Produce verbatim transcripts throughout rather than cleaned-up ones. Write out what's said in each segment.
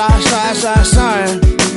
sorry, sorry, sorry, sorry.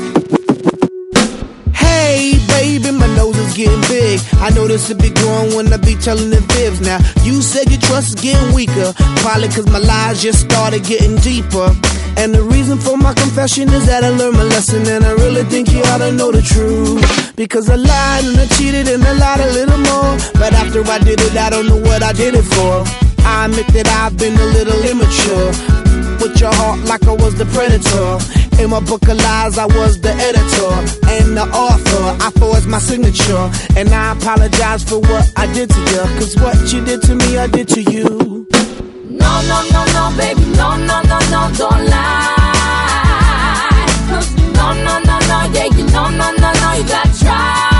Hey, baby, my nose is getting big. I notice it be growing when I be telling the fibs. Now, you said your trust is getting weaker, probably cause my lies just started getting deeper. And the reason for my confession is that I learned my lesson, and I really think you ought to know the truth. Because I lied and I cheated and I lied a little more, but after I did it, I don't know what I did it for. I admit that I've been a little immature, with your heart like I was the predator. In my book of lies, I was the editor and the author. I forged my signature, and I apologize for what I did to you, cause what you did to me, I did to you. No, no, no, no, baby, no, no, no, no, don't lie. No, no, no, no, yeah, you no, no, no, no, you gotta try.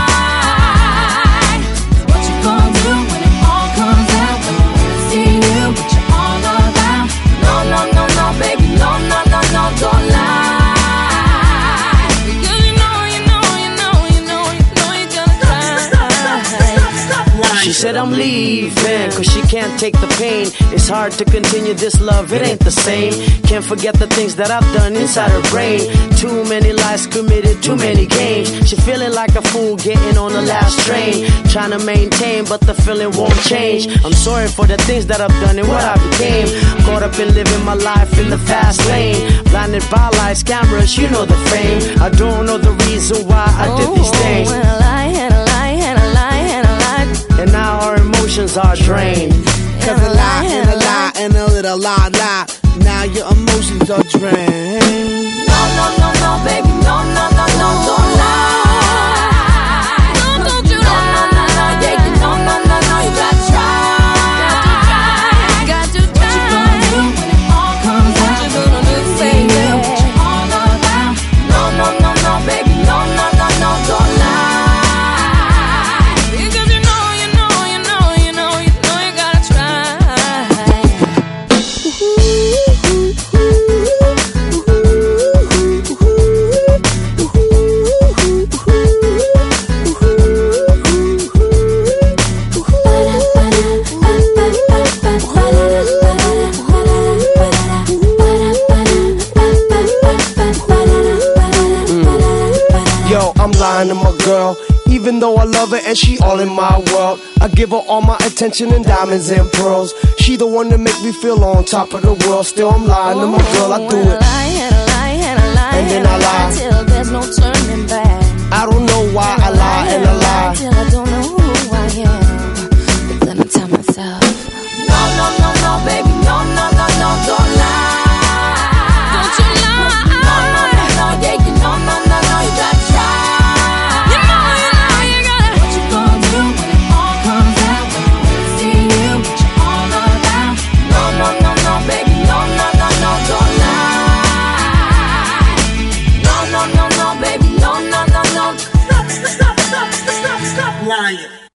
What you gonna do when it all comes out? When you see you, what you all about? No, no, no, no, baby, no, no, no, no, don't lie. She said I'm leaving, cause she can't take the pain. It's hard to continue this love, it ain't the same. Can't forget the things that I've done inside her brain. Too many lies committed, too many games. She feeling like a fool getting on the last train, trying to maintain, but the feeling won't change. I'm sorry for the things that I've done and what I became. Caught up in living my life in the fast lane, blinded by lights, cameras, you know the fame. I don't know the reason why I did these things. When a lie and a lie and a lie and a lie, and now our emotions are drained. Cause a lie and a lie and a little lie, lie. Now your emotions are drained. No, no, no, no, baby, no, no, no, no, don't lie. No, don't you lie. No, no, no, no, yeah, you no, no, no, no, you gotta try. Got to try. What you gonna do when it all comes out? What you gonna do, baby? What you all about? No, no, no, no, baby, no, no, no, no, don't lie. To my girl, even though I love her and she all in my world. I give her all my attention and diamonds and pearls. She the one that make me feel on top of the world. Still I'm lying to my girl, I do it. And a lie and a lie and a lie and then I lie till there's no turning back. I don't know why I lie and I lie.